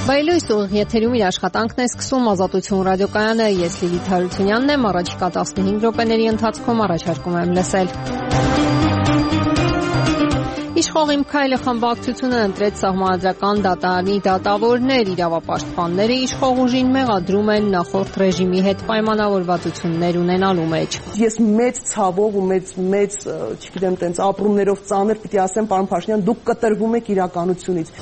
Բայլույս ուղիղ եթերում իր աշխատանքն է սկսում Ազատություն ռադիոկայանը, ես Լիլիթ Հարությունյանն եմ, առաջիկա 15 րոպեների ընթացքում առաջարկում եմ լսել։ Իշխող Իմ քայլը խմբակցությունը ընտրեց Սահմանադրական դատարանի դատավորներ, իրավապաշտպանները իշխող ուժին մեղադրում են նախորդ ռեժիմի հետ պայմանավորվածություններ ունենալու մեջ։ Ես մեծ ցավով ու մեծ, չգիտեմ, տենց ապրումներով ծանր պիտի ասեմ, պարոն Փաշինյան, դուք կտրվում եք իրականությունից։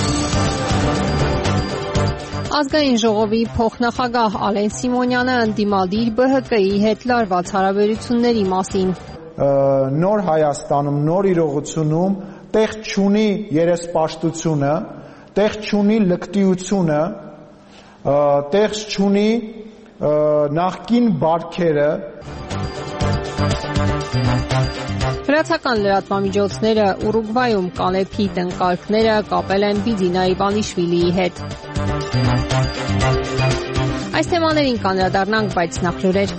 Ազգային ժողովի փոխնախագահ Ալեն Սիմոնյանը ընդդիմադիր ԲՀԿ-ի հետ լարված հարաբերությունների մասին։ Նոր Հայաստանում, նոր իրողությունում տեղ չունի երեսպաշտությունը, տեղ չունի լկտիությունը, տեղ չունի նախկին բարքերը։ Վրացական լրատվամիջոցները Ուրուգվայում Կանեփի տնկալքները կապել են Բիդինա Իվանիշվիլիի հետ։ Այս թեմաներին կանդրադառնանք, բայց նախ լուրեր։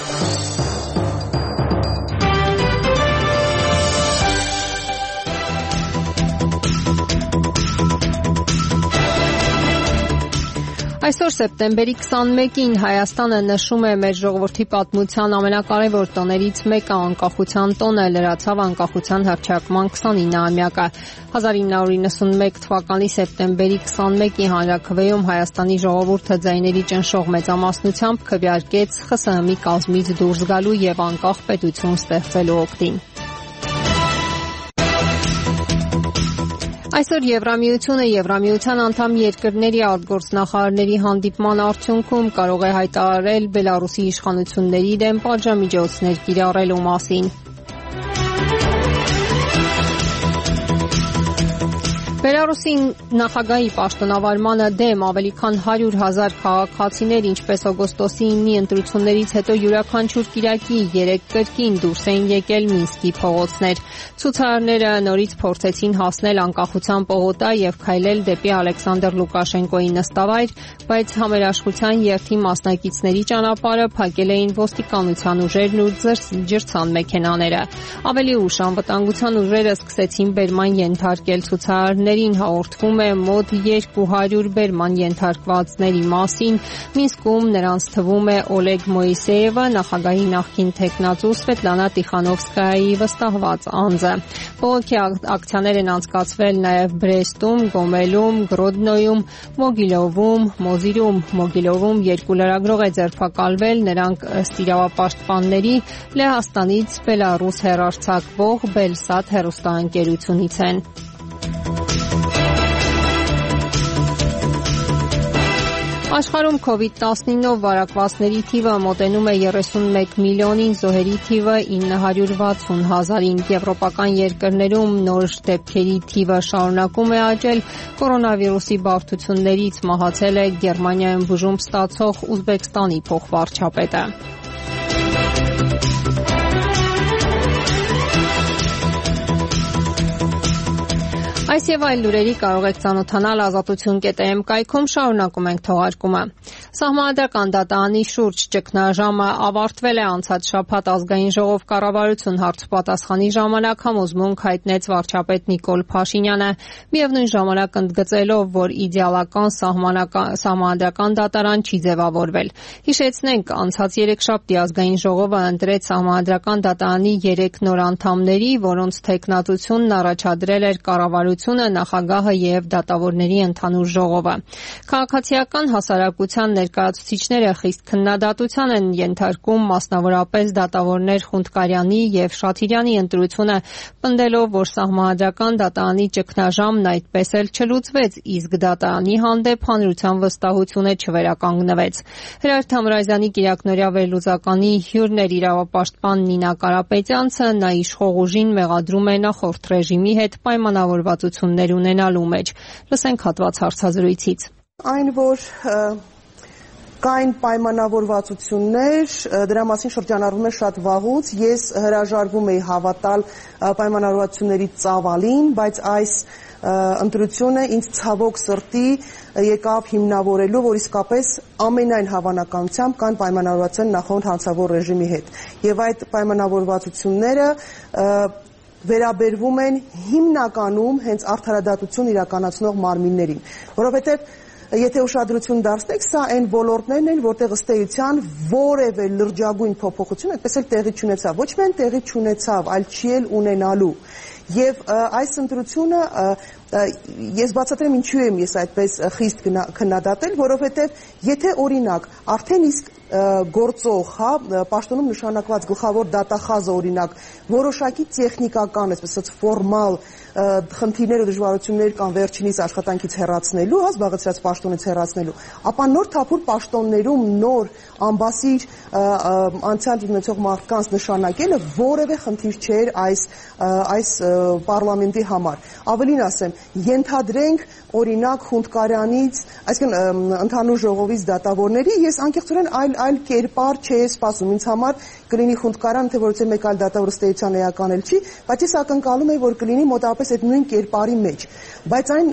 Այսօր սեպտեմբերի 21-ին Հայաստանը նշում է մեր ժողովրդի պատմության ամենակարևոր տոներից մեկը անկախության տոնը, լրացավ անկախության հռչակման 29-ամյակը։ 1991 թվականի սեպտեմբերի 21-ի հանրաքվեում Հայաստանի ժողովուրդը ձայների ճնշող մեծամասնությամբ քվեարկեց ԽՍՀՄ-ի կազմից դուրս գալու եւ անկախ պետություն ստեղծելու օգտին։ Այսօր Եվրամիությունը Եվրամիության անդամ երկրների արտգործնախարարների հանդիպման արդյունքում կարող է հայտարարել Բելարուսի իշխանությունների դեմ պատժամիջոցներ կիրառելու մասին։ Բելարուսի նախագահի պաշտոնավարմանը դեմ ավելի քան 100,000 քաղաքացիներ, ինչպես օգոստոսի 9-ի ընտրություններից հետո յուրաքանչյուր կիրակի 3 կրկին դուրս էին եկել Մինսկի փողոցներ։ Ցուցարարները նորից փորձեցին հասնել անկախության պողոտա եւ քայլել դեպի Ալեքսանդր Լուկաշենկոյի նստավայր, բայց համերաշխության երթի մասնակիցների ճանապարհը փակել էին ոստիկանության ուժերն ու ջրցան մեքենաները։ Ավելի ուշ անվտանգության ուժերը սկսեցին բերման ենթարկել ցուցարարներին, հաղորդվում է մոտ 200 բերման ենթարկվածների մասին։ Մինսկում նրանց թվում է Օլեգ Մոյսեևը, նախագահի նախկին թեկնածու Սվետլանա Տիխանովսկայայի վստահված անձը։ Բողոքի ակցիաներ են անցկացվել նաև Բրեստում, Գոմելում, Գրոդնոյում, Մոգիլովում, Մոզիրում։ Մոգիլովում 2 լրագրող է ձերբակալվել, նրանք ըստ իրավապաշտպանների Լեհաստանից Բելարուս հեռարձակվող Բելսատ հեռուստաընկերությունից են։ Աշխարհում COVID-19-ով վարակվածների թիվը մոտենում է 31 միլիոնին, զոհերի թիվը 960,000-ին։ Եվրոպական երկրներում նոր դեպքերի թիվը շարունակում է աճել։ Կորոնավիրուսի բարդություններից մահացել է Գերմանիայում բուժում ստացող Ուզբեկստանի փոխվարչապետը։ Այս եւ այլ լուրերի կարող եք ծանոթանալ Ազատություն.am կայքում, շարունակում ենք թողարկումը։ Սահմանադրական դատարանի շուրջ ճգնաժամը ավարտվել է անցած շաբաթ Ազգային ժողով կառավարություն հարցպատասխանի ժամանակ համոզմունք հայտնեց վարչապետ Նիկոլ Փաշինյանը, միևնույն ժամանակ ընդգծելով, որ իդեալական սահմանադրական դատարան չի ձևավորվել։ Հիշեցնենք, անցած երեքշաբթի Ազգային ժողովը ընտրեց Սահմանադրական դատարանի 3 նոր անդամների, որոնց թեկնածությունն առաջադրել էր կառավարությունը, նախագահը եւ դատավորների ընդհանուր ժողովը։ Քաղաքացիական հասարակության ներկայացուցիչները խիստ քննադատության են ենթարկում մասնավորապես դատավորներ Խունդկարյանի եւ Շաթիրյանի ընտրությունը, պնդելով, որ Սահմանադրական դատարանի ճգնաժամն այդպես էլ չլուծվեց, իսկ դատարանի հանդեպ հանրության վստահությունը չվերականգնվեց։ Հրար Թամրազյանի կիրակնօրյա վերլուծականի հյուրն էր իրավապաշտպան Նինա Կարապետյանցը, նա իշխող ուժին մեղադրում է նախորդ ռեժիմի հետ պայմանավորվածություններ ունենալու մեջ։ Լսենք հատված հարցազրույցից։ Այն, որ կային պայմանավորվածություններ, դրա մասին շրջանառվում է շատ վաղուց, ես հրաժարվում էի հավատալ պայմանավորվածությունների ծավալին, բայց այս ընտրությունը ինձ ցավոք սրտի եկավ հիմնավորելու, որ իսկապես ամենայն հավանականությամբ կան պայմանավորվածություններ նախորդ հանցավոր ռեժիմի հետ։ Եվ այդ պայմանավորվածությունները վերաբերվում են հիմնականում հենց արդարադատություն իրականացնող մարմիններին, որովհետև եթե ուշադրություն դարձնեք, սա այն ոլորտներն են, որտեղ ըստ էության որևէ լրջագույն փոփոխություն այդպես էլ տեղի չունեցավ։ Ոչ միայն տեղի չունեցավ, այլ չի էլ ունենալու։ Եվ այս ընտրությունը ես բացատրեմ ինչու եմ ես այդպես խիստ քննադատել, որովհետև եթե օրինակ արդեն իսկ գործող, պաշտոնում նշանակված գլխավոր դատախազը օրինակ որոշակի տեխնիկական, այսպես ֆորմալ խնդիրներ ու դժվարություններ կան վերջինիս աշխատանքից հեռացնելու, զբաղեցրած պաշտոնից հեռացնելու, ապա նոր թափուր պաշտոններում նոր ամբասիր անցյալ ունեցող մարդկանց նշանակելը որևէ խնդիր չէր այս պարլամենտի համար։ Ավելին ասեմ, ենթադրենք օրինակ Խունդկարյանից, այսինքն ընդհանուր ժողովից դատավորների, ես անկեղծորեն այլ կերպար չէի սպասում։ Ինձ համար կլինի Խունդկարյան, թե որից մեկ այլ դատավոր ըստ էության էական էլ չի, բայց ես ակնկալում եի, որ կլինի մոտավորապես այդ նույն կերպարի մեջ։ Բայց այն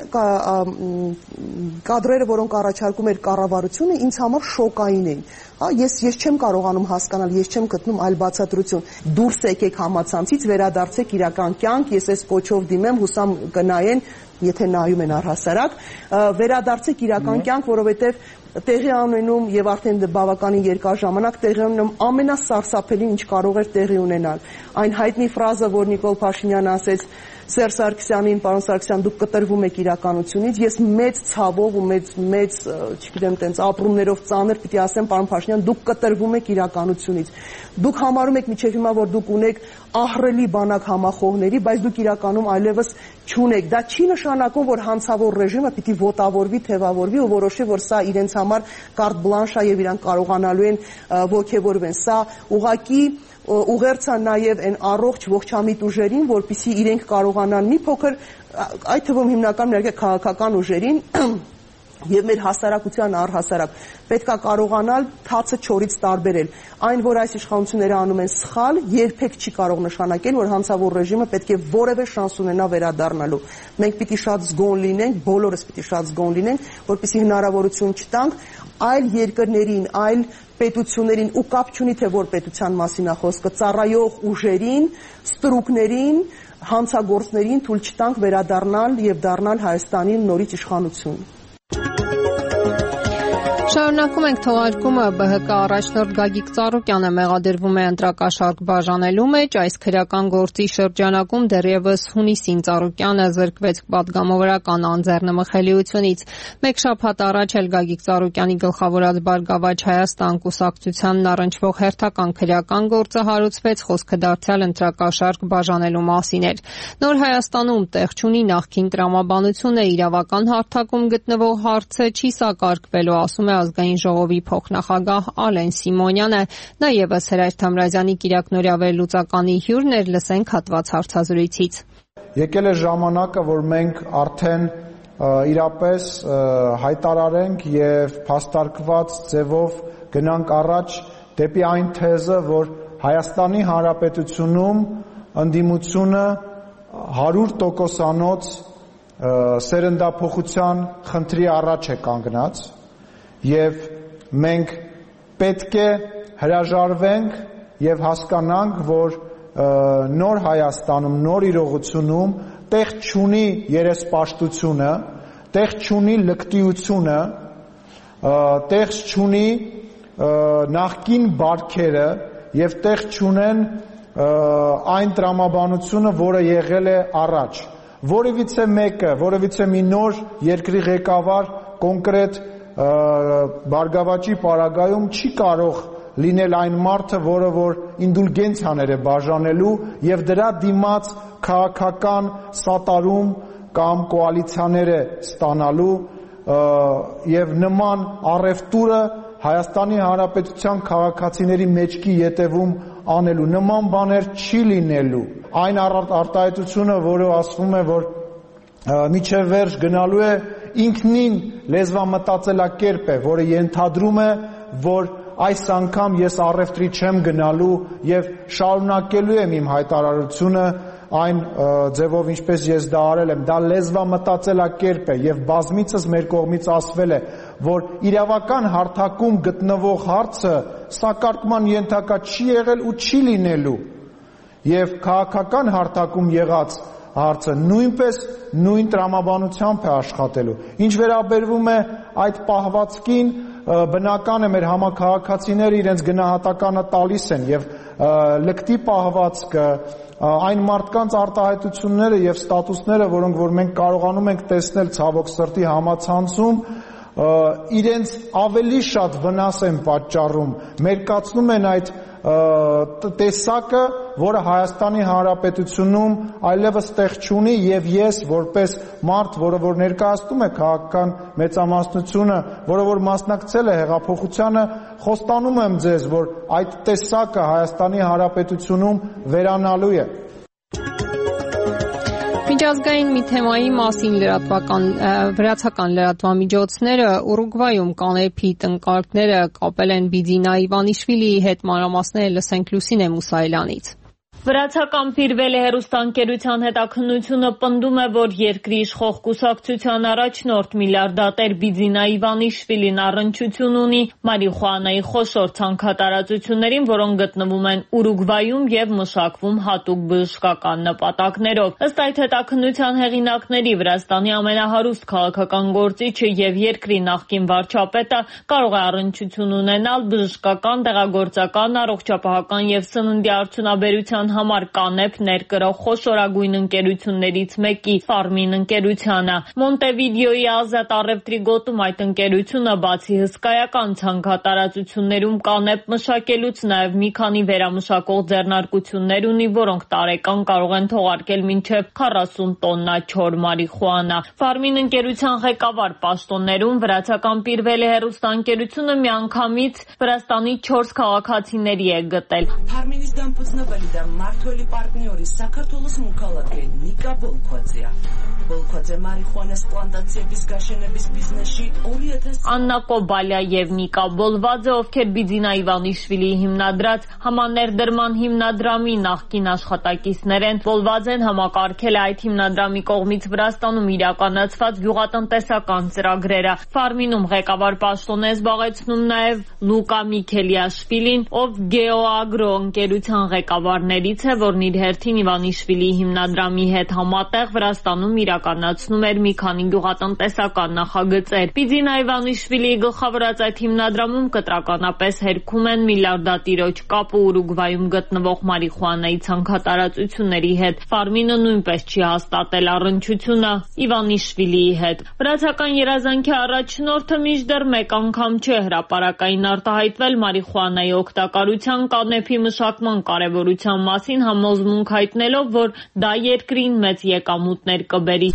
կադրերը, որոնք առաջարկում էր կառավարությունը, ինձ համար շոկային էին։ Ես չեմ կարողանում հասկանալ, ես չեմ գտնում այլ բացատրություն։ Դուրս եկեք համացանցից, վերադարձեք իրական կյանք, ես այս կոչով դիմեմ, հուսամ կնայեն, եթե նայում են առհասարակ, վերադարձեք իրական կյանք, որովհետև տեղի ունենում եւ արդեն բավականին երկար ժամանակ տեղի ունենում ամենասարսափելին, ինչ կարող էր տեղի ունենալ։ Այն հայտնի ֆրազը, որ Նիկոլ Փաշինյանը ասեց Սերժ Սարգսյանին, պարոն Սարգսյան, դուք կտրվում եք իրականությունից, ես մեծ ցավով ու մեծ, չգիտեմ, տենց ապրումներով ծանր պիտի ասեմ, պարոն Փաշինյան, դուք կտրվում եք իրականությունից։ Դուք համարում եք միջև հիմա, որ դուք ունեք ահռելի բանակ համախոհների, բայց դուք իրականում այլևս չունեք։ Դա չի նշանակում, որ հանցավոր ռեժիմը պիտի ոտավորվի, թևավորվի ու որոշի, որ սա իրենց համար կարտ բլանշ է եւ իրանք կարողանալու են ոգևորվեն։ Սա ուղղակի ուղերձա նաև այն առողջ ողջամիտ ուժերին, որպեսզի իրենք կարողանան մի փոքր, այդ թվում հիմնականում ներկայ քաղաքական ուժերին եւ մեր հասարակության առհասարակ պետքա կարողանալ թացը չորից տարբերել։ Այն, որ այս իշխանությունները անում են սխալ, երբեք չի կարող նշանակել, որ հանցավոր ռեժիմը պետք է որևէ շանս ունենա վերադառնալու։ Մենք պիտի շատ զգոն լինենք, բոլորս պիտի շատ զգոն լինենք, որպեսզի հնարավորություն չտանք այլ երկրներին, այլ պետություններին ու կապ չունի թե որ պետության մասին է խոսքը, ծառայող ուժերին, ստրուկներին, հանցագործներին թույլ չտանք վերադառնալ եւ դառնալ Հայաստանին նորից իշխանություն։ Շարունակում ենք թողարկումը ԲՀԿ առաջնորդ Գագիկ Ծառուկյանը մեղադրվում է ընտրակաշառք բաժանելու մեջ, այս քրեական գործի շրջանակում դեռևս հունիսին Ծառուկյանը զրկվեց պատգամավորական անձեռնմխելիությունից։ Մեկ շաբաթ առաջ էլ Գագիկ Ծառուկյանի գլխավորած Բարգավաճ Հայաստան կուսակցությանն առնչվող հերթական քրեական գործը հարուցվեց, խոսքը դարձյալ ընտրակաշառք բաժանելու մասին էր։ Նոր Հայաստանում տեղ չունի նախկին տրամաբանությունը, իրավական հարթակում գտնվող հարցը չի սակարկվելու, ասում է Ազգային ժողովի փոխնախագահ Ալեն Սիմոնյանը, նա ևս Հրայր Թամրազյանի կիրակնօրյա վերլուծականի հյուրն էր, լսենք հատված հարցազրույցից։ Եկել է ժամանակը, որ մենք արդեն իրապես հայտարարենք եւ փաստարկված ձևով գնանք առաջ դեպի այն թեզը, որ Հայաստանի Հանրապետությունում ընդդիմությունը 100%-անոց սերնդափոխության խնդրի առաջ է կանգնած եւ մենք պետք է հրաժարվենք եւ հասկանանք, որ նոր Հայաստանում, նոր իրողությունում տեղ չունի երեսպաշտությունը, տեղ չունի լկտիությունը, տեղ չունի նախկին բարքերը եւ տեղ չունեն այն տրամաբանությունը, որը եղել է առաջ։ Որևիցե մեկը, որևիցե մի նոր երկրի ղեկավար կոնկրետ Բարգավաճի պարագայում չի կարող լինել այն մարդը, որը որ ինդուլգենցիաներ է բաժանելու եւ դրա դիմաց քաղաքական սատարում կամ կոալիցիաներ է ստանալու եւ նման առևտուրը Հայաստանի Հանրապետության քաղաքացիների մեջքի ետևում անելու նման բաներ չի լինելու։ Այն արտահայտությունը, որը ասվում է, որ միջև վերջ գնալու է ինքնին լեզվամտածելակերպ է, որը ենթադրում է, որ այս անգամ ես առևտրի չեմ գնալու եւ շարունակելու եմ իմ հայտարարությունը այն ձևով, ինչպես ես դա արել եմ։ Դա լեզվամտածելակերպ է եւ բազմիցս մեր կողմից ասվել է, որ իրավական հարթակում գտնվող հարցը սակարկման ենթակա չի եղել ու չի լինելու։ Եվ քաղաքական հարթակում եղած հարցը նույնպես նույն տրամաբանությամբ է աշխատելու։ Ինչ վերաբերվում է այդ պահվածքին, բնական է մեր համաքաղաքացիները իրենց գնահատականը տալիս են եւ լկտի պահվածքը, այն մարդկանց արտահայտությունները եւ ստատուսները, որոնք որ մենք կարողանում ենք տեսնել ցավոք սրտի համացանցում, իրենց ավելի շատ վնաս են պատճառում, մերկացնում են այդ տեսակը, որը Հայաստանի Հանրապետությունում այլևս տեղ չունի, եւ ես որպես մարդ, որը որ ներկայացնում է քաղաքական մեծամասնությունը, որը որ մասնակցել է հեղափոխությանը, խոստանում եմ ձեզ, որ այդ տեսակը Հայաստանի Հանրապետությունում վերանալու է։ Միջազգային մի թեմայի մասին վրացական լրատվամիջոցները Ուրուգվայում կանեփի տնկարկները կապել են Բիձինա Իվանիշվիլիի հետ, մանրամասները լսենք Լուսինե Մուսայելյանից։ Վրացական Փիրվելի հեռուստաընկերության հետաքննությունը պնդում է, որ երկրի իշխող կուսակցության առաջնորդ միլիարդատեր Բիձինա Իվանիշվիլին առնչություն ունի մարիխուանայի խոշոր ցանքատարածություններին, որոնք գտնվում են Ուրուգվայում եւ մշակվում հատուկ բժշկական նպատակներով։ Ըստ այդ հետաքննության հեղինակների, Վրաստանի ամենահարուստ քաղաքական գործիչը եւ երկրի նախկին վարչապետը կարող է առնչություն ունենալ բժշկական, դեղագործական, առողջապահական եւ սննդի արդյունաբերության համար կանեփ ներկրող խոշորագույն ընկերություններից մեկի Ֆարմին ընկերությանը։ Մոնտեվիդեոյի ազատ առևտրի գոտում այդ ընկերությունը բացի հսկայական ցանքատարածություններում կանեփ մշակելուց նաև մի քանի վերամշակող ձեռնարկություններ ունի, որոնք տարեկան կարող են թողարկել մինչև 40 տոննա չոր մարիխուանա։ Ֆարմին ընկերության ղեկավար պաշտոններում վրացական Փիրվելի հեռուստաընկերությունը միանգամից Վրաստանի 4 քաղաքացիների է գտել։ Մարտվելի պարտների Սաքարթոլոս մուկալակե Նիկա Բոլքոձեա։ Բոլքոձե մարիխուանաս պլանտացիա բիզգաշենեբիս բիզնեսի օրիեթես Աննա Կոբալյա եւ Նիկա Բոլվաձե, ովքեր Բիձինա Իվանիշվիլիի հիմնադրած համաներդրման հիմնադրամի նախկին աշխատակիցներ են։ Բոլվաձեն համակարգել է այդ հիմնադրամի կողմից Վրաստանում իրականացված գյուղատնտեսական ծրագրերը։ Ֆարմինում ղեկավար պաշտոն է զբաղեցնում նաեւ Լուկա Միքելիաշվիլին, ով Գեոագրո ընկերության ղեկավարներից է, որն իր հերթին Իվանիշվիլիի հիմնադրամի հետ համատեղ Վրաստանում իրականացնում էր մի քանի գյուղատնտեսական նախագծեր։ Բիձինա Իվանիշվիլիի գլխավորած այդ հիմնադրամում կտրականապես հերքում են միլիարդատիրոջ կապը Ուրուգվայում գտնվող մարիխուանայի ցանքատարածությունների հետ։ Ֆարմինը նույնպես չի հաստատել առնչությունը Իվանիշվիլիի հետ։ Վրացական երազանքի առաջնորդը մինչդեռ մեկ անգամ չէ հրապարակային արտահայտվել մարիխուանայի օգտակարության, կանեփի մշակման կարևորության մասին, համոզմունք հայտնելով, որ դա երկրին մեծ եկամուտներ կբերի։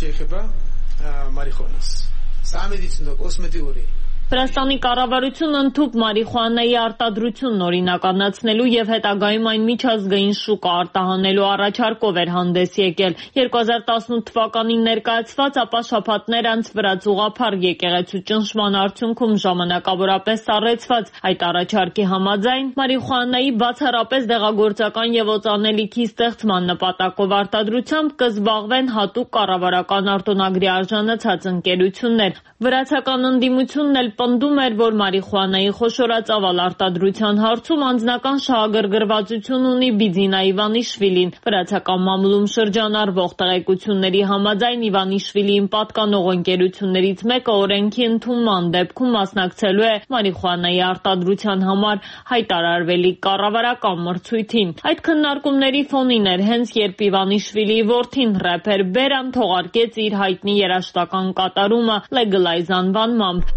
Վրաստանի կառավարությունը ընդհուպ մարիխուանայի արտադրությունն օրինականացնելու եւ հետագայում այն միջազգային շուկա արտահանելու առաջարկով էր հանդես եկել։ 2018 թվականին ներկայացված, ապա շաբաթներ անց վրաց ուղղափառ եկեղեցու ճնշման արդյունքում ժամանակավորապես սառեցված այդ առաջարկի համաձայն մարիխուանայի բացառապես դեղագործական եւ օծանելիքի ստեղծման նպատակով արտադրությամբ կզբաղվեն հատուկ կառավարական արտոնագրի արժանացած ընկերություններ։ Վրացական ընդդիմությունն էլ պնդում էր, որ մարիխուանայի խոշորածավալ արտադրության հարցում անձնական շահագրգռվածություն ունի Բիձինա Իվանիշվիլին։ Վրացական մամուլում շրջանառվող տեղեկությունների համաձայն Իվանիշվիլիին պատկանող ընկերություններից մեկը օրենքի ընդունման դեպքում մասնակցելու է մարիխուանայի արտադրության համար հայտարարվելի կառավարական մրցույթին։ Այդ քննարկումների ֆոնին էր հենց երբ Իվանիշվիլիի որդին ռեփեր Բերան թողարկեց իր հայտնի երաժշտական կատարումը Legalize անվանմամբ։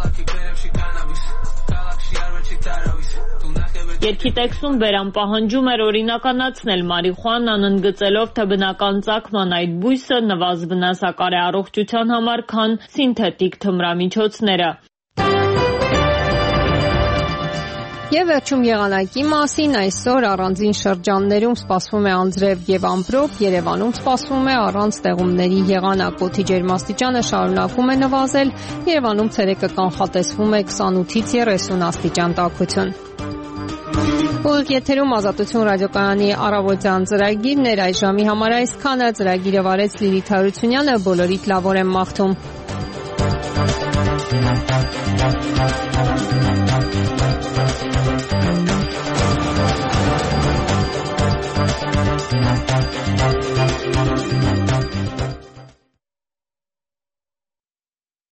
Երգի տեքստում Բերան պահանջում էր օրինականացնել մարիխուանան, ընդգծելով, թե բնական ծագման այդ բույսը նվազ վնասակար է առողջության համար, քան սինթետիկ թմրամիջոցները։ Եվ վերջում եղանակի մասին, այսօր առանձին շրջաններում սպասվում է անձրև եւ ամպրոպ, Երևանում սպասվում է առանց ձեղումների եղանակ, օդի ջերմաստիճանը շարունակում է նվազել, Երևանում ցերեկը կանխատեսվում է 28-ից 30 աստիճան տաքություն։ Ուղիղ եթերում Ազատություն ռադիոկայանի առավոտյան ծրագիրն էր, այս ժամի համար այսքանը, ծրագիրը վարեց Լիլիթ Հարությունյանը, բոլորիդ լավ օր եմ մաղթում։